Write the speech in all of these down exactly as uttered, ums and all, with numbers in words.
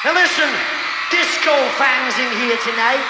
Now listen, disco fans in here tonight.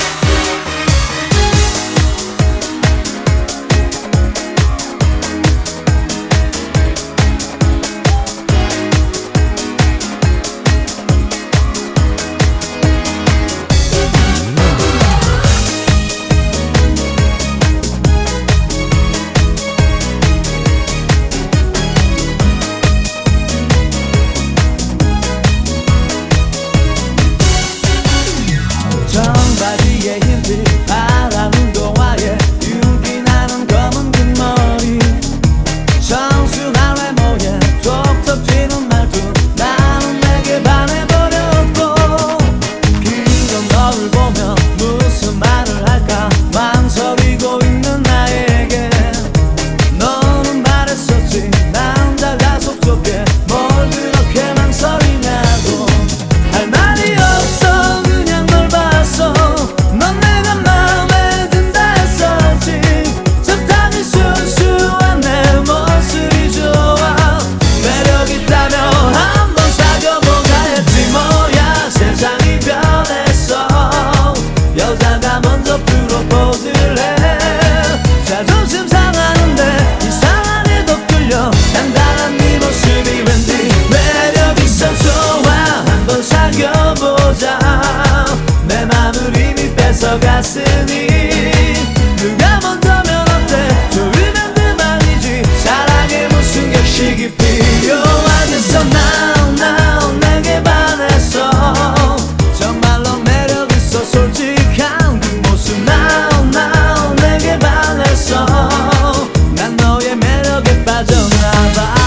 청바지에 흰빛 파란 운동화에 윤기 나는 검은 뒷머리 청순한 외모에 톡톡 튀는 말투 나는 내게 반해버렸고 그런 너를 보면 무슨 말을 할까 망설이고 있는 나에게 너는 말했었지 남자가 속좁게 뭘 그렇게 망설이냐고 할 말이 없어 그냥 널 봤어 넌 내가 마음에 든다 했었지 적당히 순수한 내 모습이 좋아 매력 있다며 한번 사귀어보자 했지 뭐야 세상이 변했어 여자가 먼저 프로포즈를 해 자존심 상하는데 이상하게도 끌려 당당한 네 모습이 왠지 매력 있어 좋아 한번 사귀어보자 내 맘을 이미 뺏어갔으니 누가 먼저면 어때 좋으면 그만이지 사랑에 무슨 격식이 필요하겠어 now now 내게 반했어 정말로 매력 있어 솔직한 그 모습 now now 내게 반했어 난 너의 매력에 빠졌나봐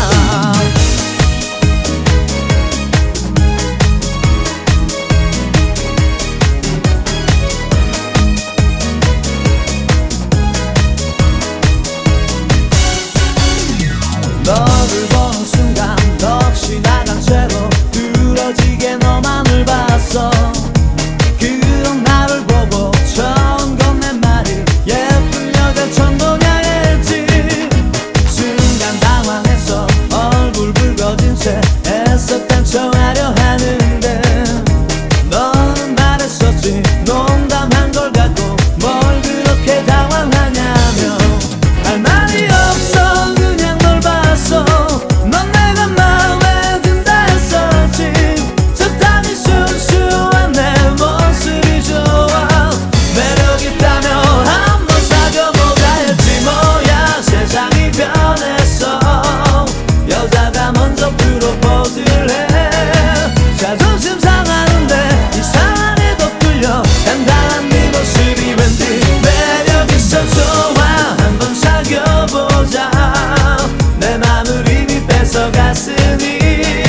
너를 보는 순간 넋이 나간 채로 뚫어지게 너만을 봤어 그런 나를 보고 처음 건넨 말이 예쁜 여자 처음 보냐 했지 순간 당황해서 얼굴 붉어진 채 애썼던 척하려 하는데 넌 말했었지 농담한 걸 갖고 뭘 그렇게 당황하냐며 할 말이 없어 그냥 널 봤어 넌 내가 마음에 든다 했었지 적당히 순수한 내 모습이 좋아 매력 있다며 한번 사귀어보자 했지 뭐야 세상이 변했어 여자가 먼저 프로포즈를 해 자존심 상하는데 이상하게도 끌려 당당한 네 모습이 왠지 매력 있어 좋아 한번 사귀어보자 내 맘을 이미 뺏어갔으니